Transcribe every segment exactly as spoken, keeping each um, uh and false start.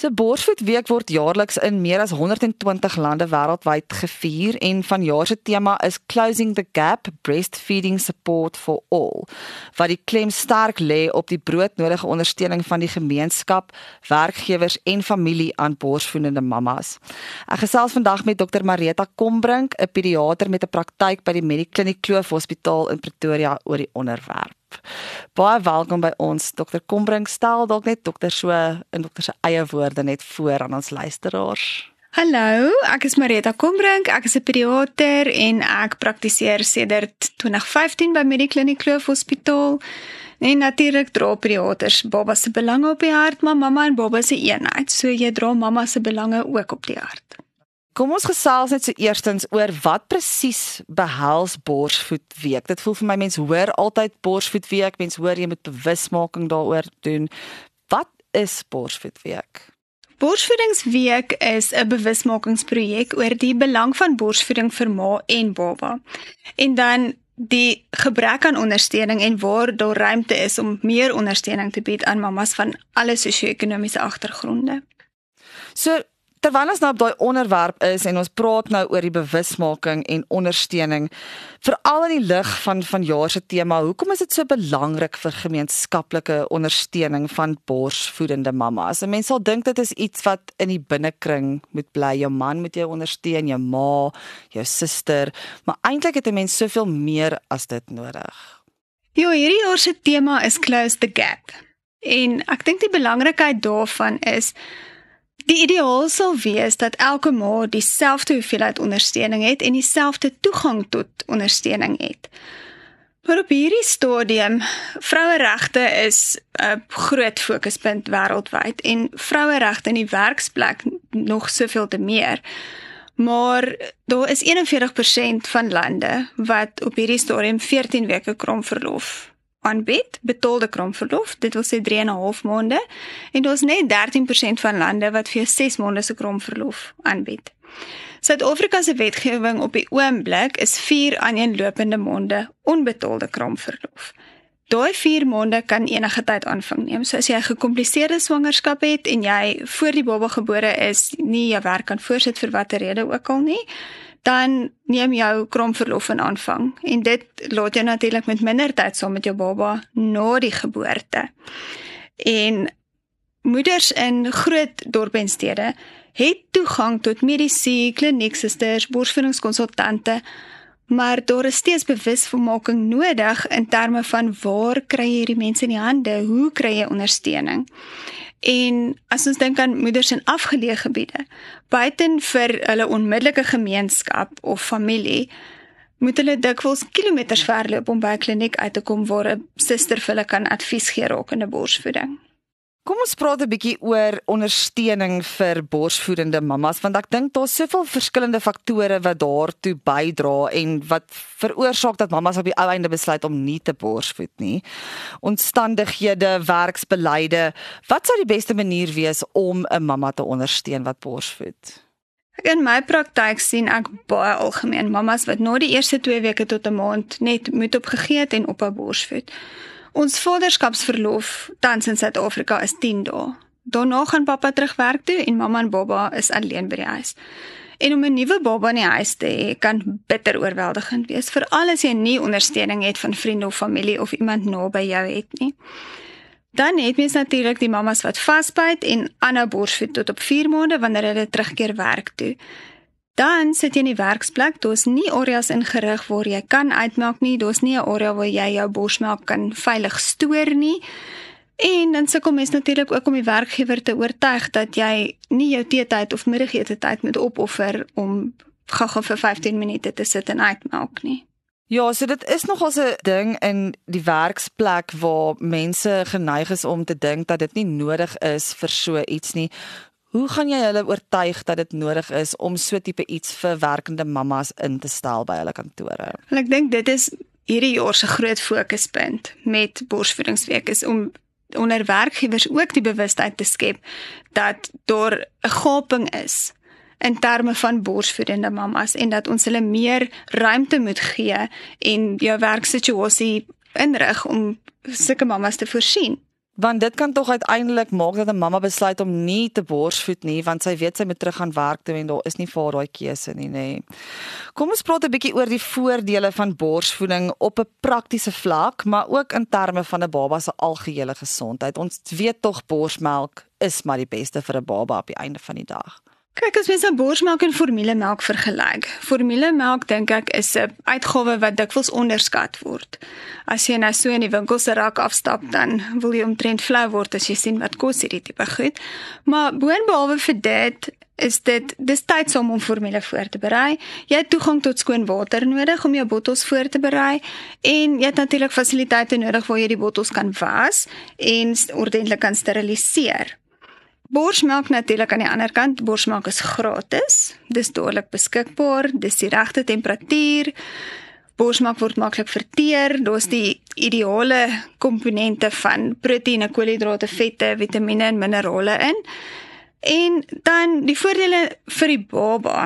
So Borsvoedweek word jaarliks in meer as honderdtwintig lande wêreldwyd gevier en vanjaar se tema is Closing the Gap: Breastfeeding Support for All, wat die klem sterk lê op die broodnodige ondersteuning van die gemeenskap, werkgewers en familie aan borsvoedende mammas. Ek gesels vandag met dokter Marita Kombrink, 'n pediater met 'n praktyk by die Medikliniek Kloof Hospitaal in Pretoria oor die onderwerp. Baie welkom by ons, dokter Kombrink. Stel dalk net dokter so in dokter se eie woorde net voor aan ons luisteraars. Hallo, ek is Marita Kombrink, ek is 'n pediater en ek praktiseer sedert twintig vyftien by Medikliniek Kloof Hospitaal. En natuurlik dra pediaters baba se belange op die hart, maar mamma en baba se eenheid, so jy dra mamma se belange ook op die hart. Kom ons gesels net so eerstens oor wat presies behels Borsvoedweek. Dit voel vir my mense hoor altyd Borsvoedweek, mense hoor jy moet bewusmaking daaroor doen. Wat is Borsvoedweek? Borsvoedingsweek is 'n bewusmakingsprojek oor die belang van borsvoeding vir ma en baba. En dan die gebrek aan ondersteuning en waar daar ruimte is om meer ondersteuning te bied aan mammas van alle sosio-ekonomiese agtergronde. So terwyl ons nou op daai onderwerp is en ons praat nou oor die bewusmaking en ondersteuning, veral in die lig van vanjaar se tema, hoekom is dit so belangrik vir gemeenskaplike ondersteuning van borsvoedende mammas? 'n Mens sal dink dit is iets wat in die binnekring moet bly. Jou man moet jou ondersteun, jou ma, jou suster, maar eintlik het 'n mens soveel meer as dit nodig. Ja, hierdie jaar se tema is Close the Gap. En ek dink die belangrikheid daarvan is die ideaal sal wees dat elke ma dieselfde hoeveelheid ondersteuning het en dieselfde toegang tot ondersteuning het. Maar op hierdie stadium, vroueregte is 'n groot fokuspunt wêreldwyd en vroueregte in die werksplek nog soveel te meer. Maar daar is eenenveertig persent van lande wat op hierdie stadium veertien weke kromverlof aanbied, betaalde kromverlof, dit wil sê drie en 'n half maande, en daar is net dertien persent van lande wat vir jou ses maande se kromverlof aanbied. Suid-Afrika se wetgewing op die oomblik is vier aaneenlopende maande onbetaalde kromverlof. Daai vier maande kan enige tyd aanvang neem. So as jy 'n gekompliseerde swangerskap het en jy voor die baba gebore is, nie jou werk kan voortsit vir watter rede ook al nie, dan neem jou kromverlof in aanvang. En dit laat jou natuurlik met minder tyd saam met jou baba na die geboorte. En moeders in groot dorpe en stede het toegang tot mediese, klinieksusters, borsvoedingskonsultante, maar daar is steeds bewusmaking nodig in terme van waar kry jy hierdie mense in die hande, hoe kry jy ondersteuning? En as ons dink aan moeders in afgeleë gebiede, buiten vir hulle onmiddellike gemeenskap of familie, moet hulle dikwels kilometers verloop om by 'n kliniek uit te kom waar 'n suster vir hulle kan advies gee rakende borsvoeding. Kom ons praat 'n bietjie oor ondersteuning vir borsvoedende mammas, want ek dink daar's soveel verskillende faktore wat daartoe bydra en wat veroorsaak dat mammas op die ou einde besluit om nie te borsvoed nie. Omstandighede, werksbeleide, wat sou die beste manier wees om 'n mamma te ondersteun wat borsvoed? In my praktyk sien ek baie algemeen mammas wat na die eerste twee weke tot 'n maand net moet opgegee het en ophou borsvoed. Ons vaderskapsverlof tans in Suid-Afrika is tien dae. Daarna gaan pappa terug werk toe en mamma en baba is alleen by die huis. En om 'n nuwe baba in die huis te hê kan bitter oorweldigend wees, veral as jy nie ondersteuning het van vriende of familie of iemand naby jou het nie. Dan het mens natuurlik die mammas wat vasbyt en aanhou borsvoed tot op vier maande wanneer hulle terugkeer werk toe. Dan sit jy in die werksplek, daar's nie areas ingerig waar jy kan uitmelk nie, daar's nie 'n area waar jy jou borsmelk kan veilig stoor nie. En dan sukkel mens natuurlik ook om die werkgewer te oortuig dat jy nie jou teetyd of middagete tyd moet opoffer om gou-gou vir vyftien minute te sit en uitmelk nie. Ja, so dit is nogals 'n ding in die werksplek waar mense geneig is om te dink dat dit nie nodig is vir so iets nie. Hoe gaan jy hulle oortuig dat dit nodig is om so tipe iets vir werkende mammas in te stel by hulle kantore? En ek dink dit is hierdie jaar se groot fokuspunt met Borsvoedingsweek is om onder werkgewers ook die bewustheid te skep dat daar 'n gaping is in terme van borsvoedende mammas en dat ons hulle meer ruimte moet gee en jou werksituasie inrig om sulke mammas te voorsien. Want dit kan tog uiteindelik maak dat 'n mamma besluit om nie te borsvoed nie, want sy weet sy moet terug gaan werk toe en daar is nie vir haar daai keuse nie, nê. Kom ons praat 'n bietjie oor die voordele van borsvoeding op 'n praktiese vlak, maar ook in terme van 'n baba se algehele gesondheid. Ons weet tog borsmelk is maar die beste vir 'n baba op die einde van die dag. Kyk, as mens nou borsmelk en formulemelk vergelyk. Formulemelk dink ek is 'n uitgawe wat dikwels onderskat word. As jy nou so in die winkel se rak afstap, dan wil jy omtrent flou word as jy sien wat kos hierdie tipe goed. Maar boonbehalwe vir dit is dit dis tydsaam om formule voor te berei. Jy het toegang tot skoon water nodig om jou bottels voor te berei en jy het natuurlik fasiliteite nodig waar jy die bottels kan was en ordentlik kan steriliseer. Borsmelk natuurlik aan die ander kant, borsmelk is gratis, dis dadelik beskikbaar, dis die regte temperatuur, borsmelk word maklik verteer, daar's die ideale komponente van proteïene, koolhidrate, vette, vitamiene en minerale in. En dan die voordele vir die baba.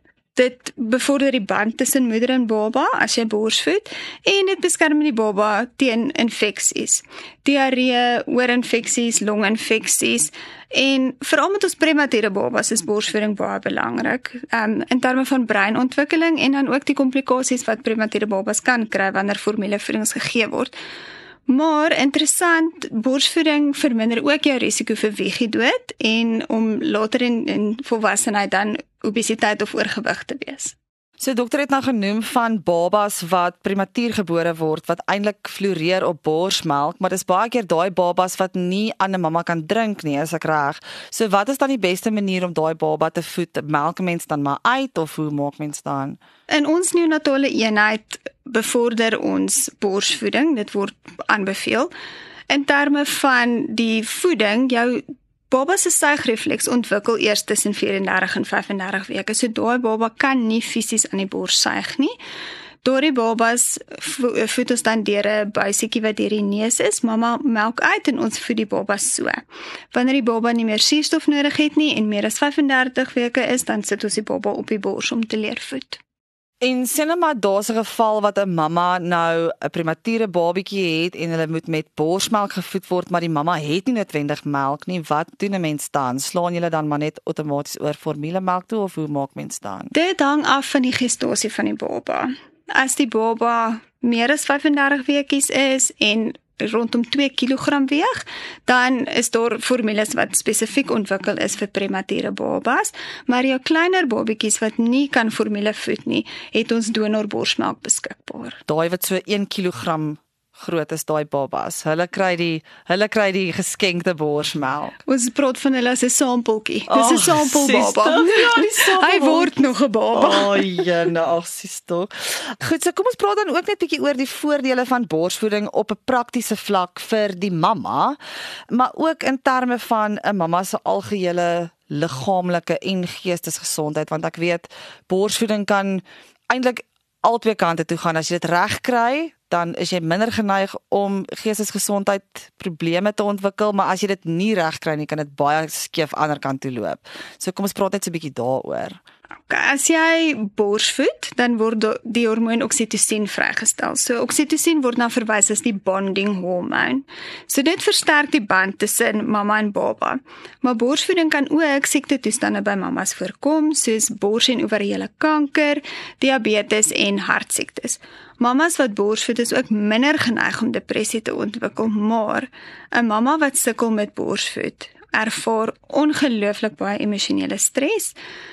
Dit bevorder die band tussen moeder en baba as jy borsvoed en dit beskerm die baba teen infeksies. Diarree, oorinfeksies, longinfeksies en veral met ons premature babas is borsvoeding baie belangrik um, in terme van breinontwikkeling en dan ook die komplikasies wat premature babas kan kry wanneer formulevoeding gegee word. Maar interessant, borsvoeding verminder ook jou risiko vir wiegedood en om later in, in volwassenheid dan obesiteit of oorgewig te wees. So dokter het nou genoem van babas wat prematuur gebore word, wat eintlik floreer op borsmelk, maar dis baie keer daai babas wat nie aan 'n mamma kan drink nie, as ek reg. So wat is dan die beste manier om daai baba te voed? Melk mens dan maar uit of hoe maak mens dan? In ons neonatale eenheid bevorder ons borsvoeding, dit word aanbeveel. In terme van die voeding, jou baba se suigrefleks ontwikkel eers tussen vierendertig en vyfendertig weke. So daai baba kan nie fisies aan die bors suig nie. Daardie babas vo voed ons dan deur 'n buisietjie wat deur die neus is. Mamma melk uit en ons voed die babas so. Wanneer die baba nie meer suurstof nodig het nie en meer as vyfendertig weke is, dan sit ons die baba op die bors om te leer voed. En sê nou maar daar's 'n geval wat 'n mamma nou 'n premature babietjie het en hulle moet met borsmelk gevoed word, maar die mamma het nie noodwendig melk nie. Wat doen 'n mens dan? Slaan julle dan maar net outomaties oor formulemelk toe of hoe maak mens dan? Dit hang af van die gestasie van die baba. As die baba meer as vyfendertig weekies is en rondom twee kilogram weeg, dan is daar formules wat spesifiek ontwikkel is vir premature babas, maar jou kleiner babietjies wat nie kan formule voed nie, het ons donor borsmelk beskikbaar. Daai wat so een kilogram groot is, daai babas, hulle kry die hulle kry die geskenkte borsmelk. Ons praat van hulle as 'n sampeltjie. Dis 'n Oh, sampelbaba. Ja, die sampel Hy word nog 'n baba. O, oh, jene, ag sis tog. Goed, so kom ons praat dan ook net 'n bietjie oor die voordele van borsvoeding op 'n praktiese vlak vir die mamma, maar ook in terme van 'n mamma se algehele liggaamlike en geestesgesondheid, want ek weet borsvoeding kan eintlik albei kante toe gaan. As jy dit reg kry, dan is jy minder geneig om geestesgesondheid probleme te ontwikkel, maar as jy dit nie reg kry nie, kan dit baie skeef ander kant toe loop. So kom ons praat net so 'n bietjie daaroor. Okay, as jy borsvoed, dan word die hormoon oksitosien vrygestel. So oksitosien word na verwys as die bonding hormoon. So dit versterk die band tussen mamma en baba. Maar borsvoeding kan ook siektetoestande by mammas voorkom, soos bors- en ovariële kanker, diabetes en hartsiektes. Mammas wat borsvoed is ook minder geneig om depressie te ontwikkel, maar 'n mamma wat sukkel met borsvoed ervaar ongelooflik baie emosionele stres.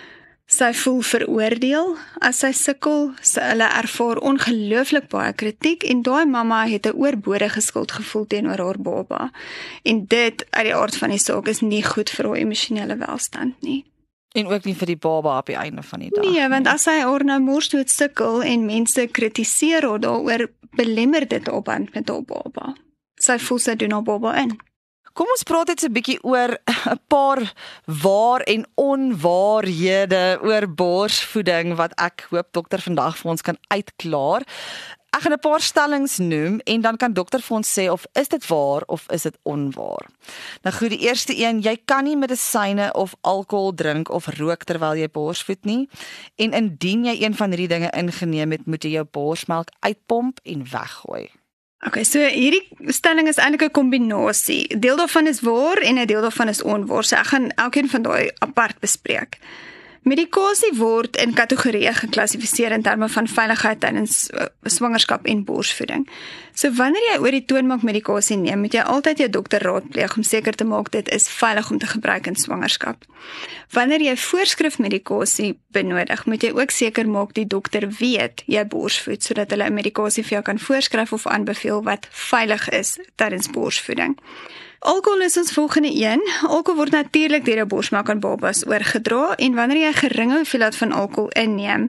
Sy voel veroordeel as sy sukkel, sy hulle ervaar ongelooflik baie kritiek en daai mamma het 'n oorbodige skuldgevoel teenoor haar baba. En dit uit die aard van die saak is nie goed vir haar emosionele welstand nie. En ook nie vir die baba op die einde van die dag. Nee, want as sy haar nou morsdood sukkel en mense kritiseer haar daaroor, belemmer dit haar band met haar baba. Sy voel sy doen haar baba in. Kom ons praat net so 'n bietjie oor 'n paar waar en onwaarhede oor borsvoeding wat ek hoop dokter vandag vir ons kan uitklaar. Ek gaan 'n paar stellings noem en dan kan dokter vir ons sê of is dit waar of is dit onwaar. Nou goed, die eerste een, jy kan nie medisyne of alkohol drink of rook terwyl jy borsvoed nie. En indien jy een van hierdie dinge ingeneem het, moet jy jou borsmelk uitpomp en weggooi. Okay, so hierdie stelling is eintlik 'n kombinasie. 'n Deel daarvan is waar en 'n deel daarvan is onwaar. So ek gaan elkeen van daai apart bespreek. Medikasie word in kategorieë geklassifiseer in terme van veiligheid tydens uh, swangerskap en borsvoeding. So wanneer jy oor die toonbank medikasie neem, moet jy altyd jou dokter raadpleeg om seker te maak dit is veilig om te gebruik in swangerskap. Wanneer jy voorskrif medikasie benodig, moet jy ook seker maak die dokter weet jy borsvoed, sodat hulle 'n medikasie vir jou kan voorskryf of aanbeveel wat veilig is tydens borsvoeding. Alkohol is ons volgende een. Alkohol word natuurlik deur 'n borsmelk aan babas oorgedra en wanneer jy 'n geringe hoeveelheid van alkohol inneem,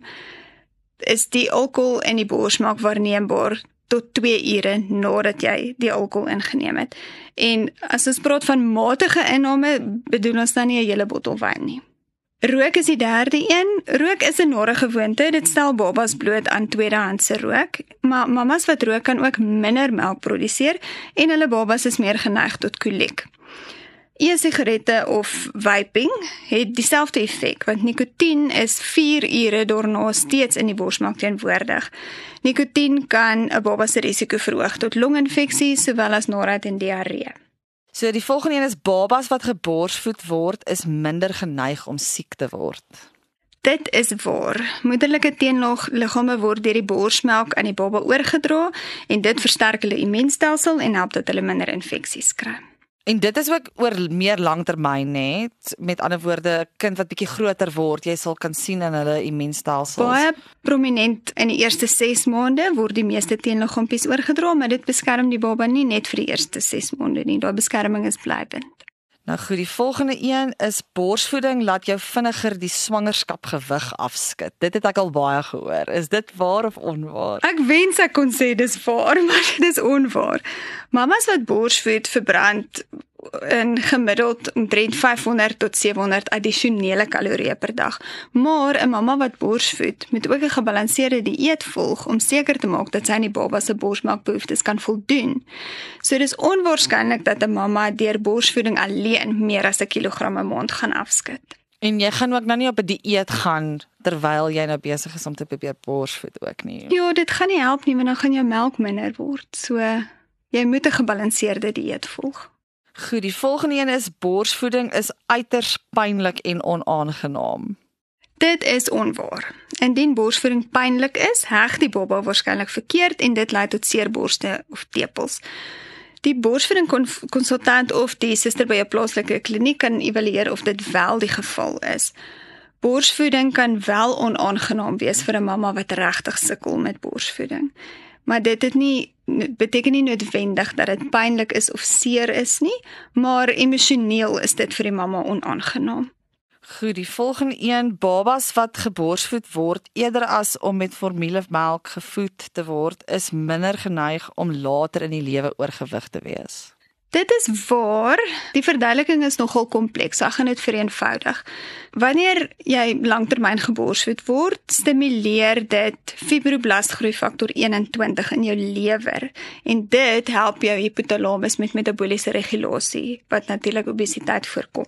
is die alkohol in die borsmelk waarneembaar tot twee ure nadat jy die alkohol ingeneem het. En as ons praat van matige inname, bedoel ons dan nie 'n hele bottel wyn nie. Rook is die derde een. Rook is 'n nare gewoonte. Dit stel babas bloot aan tweedehandse rook. Maar mamas wat rook kan ook minder melk produseer en hulle babas is meer geneig tot koliek. E-sigarette of vaping het dieselfde effek, want nikotien is vier ure daarna steeds in die borsmelk teenwoordig. Nikotien kan 'n baba se risiko verhoog tot longinfeksie sowel as naarheid en diarree. So die volgende een is babas wat geborsvoed word is minder geneig om siek te word. Dit is waar. Moederlike teenliggame word deur die borsmelk aan die baba oorgedra en dit versterk hulle immuunstelsel en help dat hulle minder infeksies kry. En dit is ook oor meer langtermyn, né? Met ander woorde, 'n kind wat bietjie groter word, jy sal kan sien in hulle immuunstelsels. Baie prominent in die eerste ses maande word die meeste teenliggaampies oorgedra, maar dit beskerm die baba nie net vir die eerste ses maande nie. Daai beskerming is blywend. Nou goed, die volgende een is borsvoeding laat jou vinniger die swangerskapgewig afskud. Dit het ek al baie gehoor. Is dit waar of onwaar? Ek wens ek kon sê dis waar, maar dit is onwaar. Mamas wat borsvoed verbrand in gemiddeld omtrent vyfhonderd tot sewehonderd addisionele kalorieë per dag. Maar 'n mamma wat borsvoed moet ook 'n gebalanseerde dieet volg om seker te maak dat sy aan die baba se borsmelkbehoeftes kan voldoen. So dis onwaarskynlik dat 'n mamma deur borsvoeding alleen meer as 'n kilogram 'n maand gaan afskud. En jy gaan ook nou nie op 'n dieet gaan terwyl jy nou besig is om te probeer borsvoed ook nie. Ja, dit gaan nie help nie, want dan gaan jou melk minder word. So jy moet 'n gebalanseerde dieet volg. Goed, die volgende een is borsvoeding is uiters pynlik en onaangenaam. Dit is onwaar. Indien borsvoeding pynlik is, heg die baba waarskynlik verkeerd en dit lei tot seerborste of tepels. Die borsvoedingkonsultant of die suster by 'n plaaslike kliniek kan evalueer of dit wel die geval is. Borsvoeding kan wel onaangenaam wees vir 'n mamma wat regtig sukkel met borsvoeding. Maar dit het nie beteken nie noodwendig dat dit pynlik is of seer is nie, maar emosioneel is dit vir die mamma onaangenaam. Goed, die volgende een, babas wat geborsvoed word eerder as om met formulemelk gevoed te word, is minder geneig om later in die lewe oorgewig te wees. Dit is waar. Die verduideliking is nogal kompleks, so ek gaan dit vereenvoudig. Wanneer jy langtermyn geborsvoed word, stimuleer dit fibroblastgroeifaktor eenentwintig in jou lewer en dit help jou hypothalamus met metabooliese regulasie wat natuurlik obesiteit voorkom.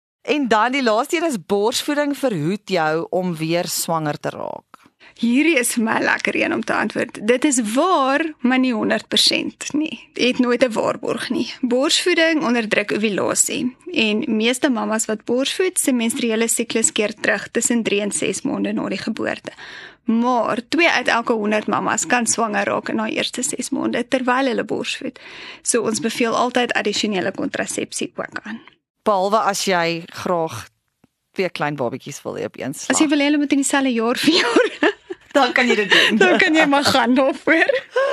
En dan die laaste een is borsvoeding verhoed jou om weer swanger te raak. Hierdie is vir my lekker een om te antwoord. Dit is waar, maar nie honderd persent nie. Dit het nooit 'n waarborg nie. Borsvoeding onderdruk ovulasie en meeste mammas wat borsvoed, se menstruele siklus keer terug tussen drie en ses maande na die geboorte. Maar twee uit elke honderd mammas kan swanger raak in haar eerste ses maande terwyl hulle borsvoed. So ons beveel altyd addisionele kontrasepsie ook aan. Behalwe as jy graag twee klein babatjies wil hê op een slag. As jy wil hê hulle moet in dieselfde jaar verjaar, dan kan jy dit doen. Dan kan jy maar gaan daarvoor.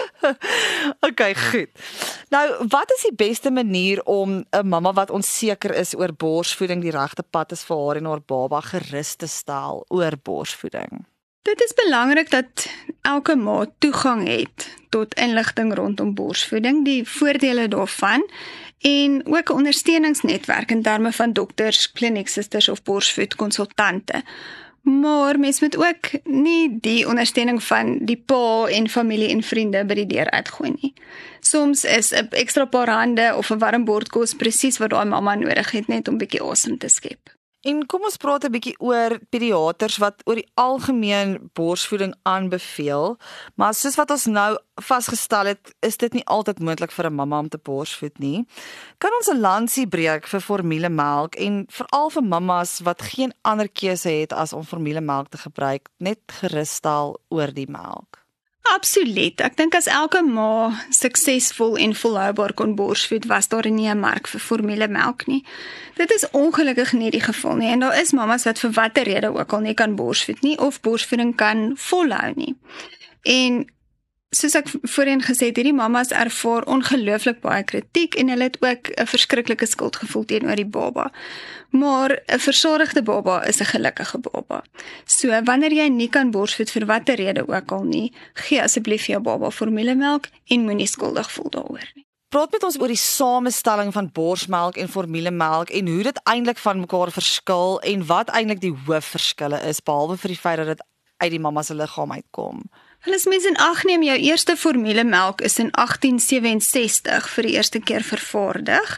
Okay, goed. Nou, wat is die beste manier om 'n mamma wat onseker is oor borsvoeding die regte pad is vir haar en haar baba gerus te stel oor borsvoeding? Dit is belangrik dat elke ma toegang het tot inligting rondom borsvoeding, die voordele daarvan en ook 'n ondersteuningsnetwerk in terme van dokters, klinieksusters of borsvoedkonsultante. Maar mens moet ook nie die ondersteuning van die pa en familie en vriende by die deur uitgooi nie. Soms is 'n ekstra paar hande of 'n warm bord kos presies wat daai mamma nodig het net om bietjie asem te skep. En kom ons praat 'n bietjie oor pediaters wat oor die algemeen borsvoeding aanbeveel, maar soos wat ons nou vasgestel het, is dit nie altyd moontlik vir 'n mamma om te borsvoed nie. Kan ons 'n lansie breek vir formulemelk en veral vir mammas wat geen ander keuse het as om formulemelk te gebruik, net gerus stel oor die melk? Absoluut. Ek dink as elke ma suksesvol en volhoubaar kon borsvoed, was daar nie 'n mark vir formulemelk nie. Dit is ongelukkig nie die geval nie en daar is mammas wat vir watter rede ook al nie kan borsvoed nie of borsvoeding kan volhou nie. En soos ek voorheen gesê het, hierdie mammas ervaar ongelooflik baie kritiek en hulle het ook 'n verskriklike skuldgevoel teenoor die baba. Maar 'n versadigde baba is 'n gelukkige baba. So wanneer jy nie kan borsvoed vir watter rede ook al nie, gee asseblief vir jou baba formulemelk en moenie skuldig voel daaroor nie. Praat met ons oor die samestelling van borsmelk en formulemelk en hoe dit eintlik van mekaar verskil en wat eintlik die hoofverskille is, behalwe vir die feit dat dit uit die mamma se liggaam uitkom. Wel as mens in ag neem, jou eerste formulemelk is in agtien sewe en sestig vir die eerste keer vervaardig.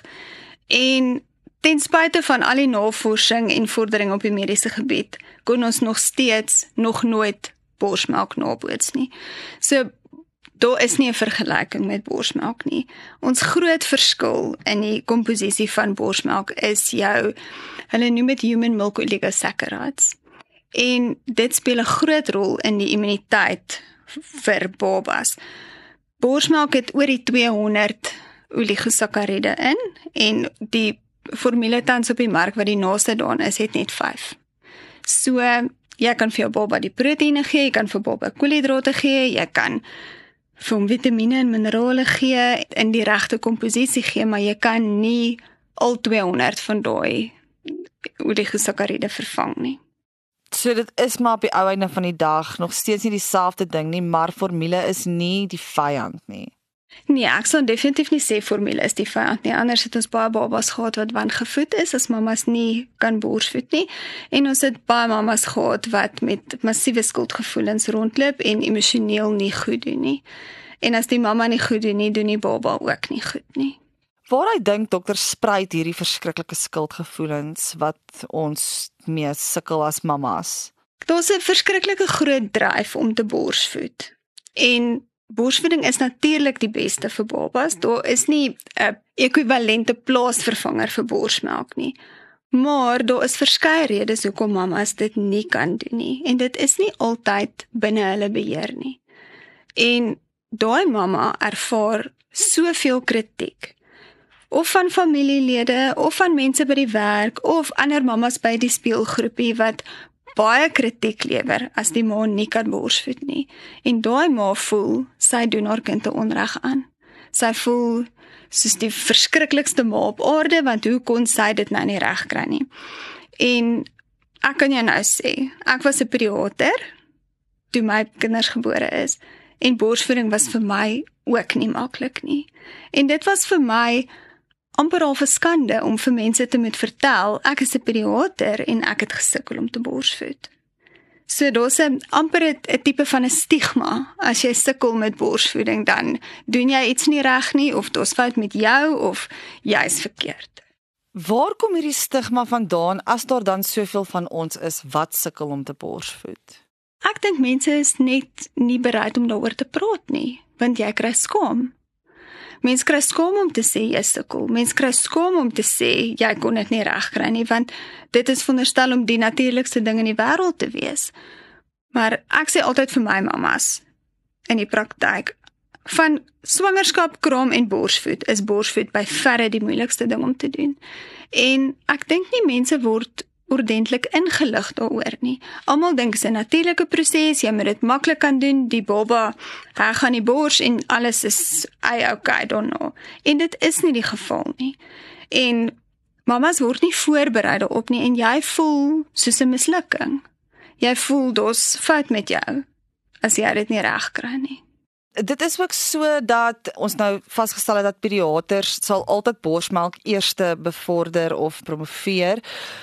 En ten spyte van al die navorsing en vordering op die mediese gebied, kon ons nog steeds nog nooit borsmelk naboots nie. So daar is nie 'n vergelyking met borsmelk nie. Ons groot verskil in die komposisie van borsmelk is jou, hulle noem dit human milk oligosaccharides. En dit speel 'n groot rol in die immuniteit vir babas. Borsmelk het oor die tweehonderd oligosakkariede in en die formule tans op die mark wat die naaste daan is, het net vyf. So, jy kan vir jou baba die proteïene gee, jy kan vir baba koolhidrate gee, jy kan vir hom vitamiene en minerale gee, in die regte komposisie gee, maar jy kan nie al tweehonderd van daai oligosakkariede vervang nie. So dit is maar op die ou einde van die dag nog steeds nie dieselfde ding nie, maar formule is nie die vyand nie. Nee, ek sal definitief nie sê formule is die vyand nie. Anders het ons baie babas gehad wat wangevoed is as mammas nie kan borsvoed nie. En ons het baie mammas gehad wat met massiewe skuldgevoelens rondloop en emosioneel nie goed doen nie. En as die mamma nie goed doen nie, doen die baba ook nie goed nie. Waaruit dink dokter spruit hierdie verskriklike skuldgevoelens wat ons mee sukkel as mammas? Daar's 'n verskriklike groot dryf om te borsvoed. En borsvoeding is natuurlik die beste vir babas. Daar is nie 'n ekwivalente plaasvervanger vir borsmelk nie. Maar daar is verskeie redes hoekom mammas dit nie kan doen nie. En dit is nie altyd binne hulle beheer nie. En daai mamma ervaar soveel kritiek. Of van familielede, of van mense by die werk, of ander mammas by die speelgroepie wat baie kritiek lewer as die ma nie kan borsvoed nie. En daai ma voel, sy doen haar kind 'n onreg aan. Sy voel soos die verskriklikste ma op aarde, want hoe kon sy dit nou nie reg kry nie. En ek kan jou nou sê, ek was 'n pediater toe my kinders gebore is, en borsvoeding was vir my ook nie maklik nie. En dit was vir my amper al 'n skande om vir mense te moet vertel, ek is 'n pediater en ek het gesukkel om te borsvoed. So daar's 'n amper 'n tipe van 'n stigma, as jy sukkel met borsvoeding, dan doen jy iets nie reg nie, of daar's fout met jou, of jy's verkeerd. Waar kom hierdie stigma vandaan as daar dan soveel van ons is wat sukkel om te borsvoed? Ek dink mense is net nie bereid om daaroor te praat nie, want jy kry skaam. Mens kry skaam om te sê jy sukkel. Mens kry skaam om te sê jy kon dit nie reg kry nie, want dit is veronderstel om die natuurlikste ding in die wêreld te wees. Maar ek sê altyd vir my mammas in die praktyk, van swangerskap, kraam en borsvoed is borsvoed by verre die moeilikste ding om te doen. En ek dink nie mense word ordentlik ingelig daaroor nie. Almal dink dit is 'n natuurlike proses, jy moet dit maklik kan doen, die baba, hy gaan die bors en alles is ay okay daarna. En dit is nie die geval nie. En mammas word nie voorberei daarop nie en jy voel soos 'n mislukking. Jy voel daar's fout met jou as jy dit nie reg kry nie. Dit is ook so dat ons nou vasgestel het dat pediaters sal altyd borsmelk eerste bevorder of promoveer.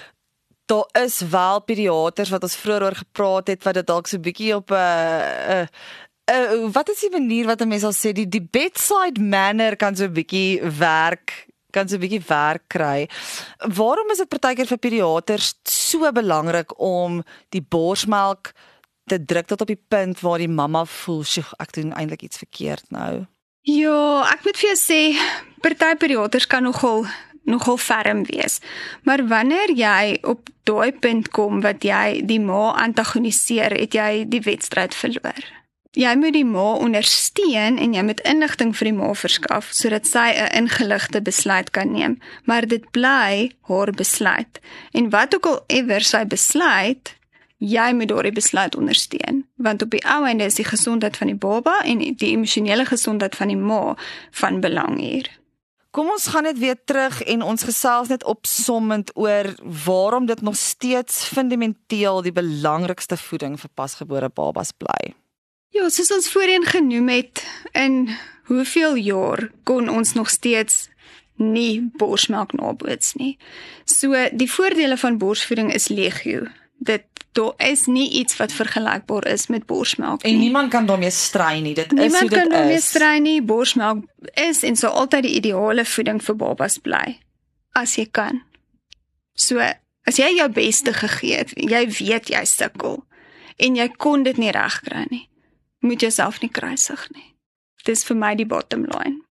Daar is wel pediaters wat ons vroeër oor gepraat het, wat dit dalk so 'n bietjie op 'n uh, uh, uh, wat is die manier wat 'n mens sal sê, die, die bedside manner kan so 'n bietjie werk kan so 'n bietjie werk kry. Waarom is dit partykeer vir pediaters so belangrik om die borsmelk te druk tot op die punt waar die mamma voel, "Sjoe, ek doen eintlik iets verkeerd nou"? Ja, ek moet vir jou sê, party pediaters kan nogal nogal ferm wees. Maar wanneer jy op daai punt kom wat jy die ma antagoniseer, het jy die wedstryd verloor. Jy moet die ma ondersteun en jy moet inligting vir die ma verskaf sodat sy 'n ingeligte besluit kan neem, maar dit bly haar besluit. En wat ook al ewer sy besluit, jy moet daardie besluit ondersteun, want op die ou einde is die gesondheid van die baba en die emosionele gesondheid van die ma van belang hier. Kom ons gaan net weer terug en ons gesels net opsommend oor waarom dit nog steeds fundamenteel die belangrikste voeding vir pasgebore babas bly. Ja, soos ons voorheen genoem het, in hoeveel jaar kon ons nog steeds nie borsmelk naboots nie. So die voordele van borsvoeding is legio. Dit daar is nie iets wat vergelykbaar is met borsmelk nie. En niemand kan daarmee stry nie. Dit is hoe dit is. Niemand kan daarmee stry nie. Borsmelk is en sal altyd die ideale voeding vir babas bly, as jy kan. So, as jy jou beste gegee het, jy weet jy sukkel en jy kon dit nie regkry nie, moet jouself nie kruisig nie. Dis vir my die bottom line.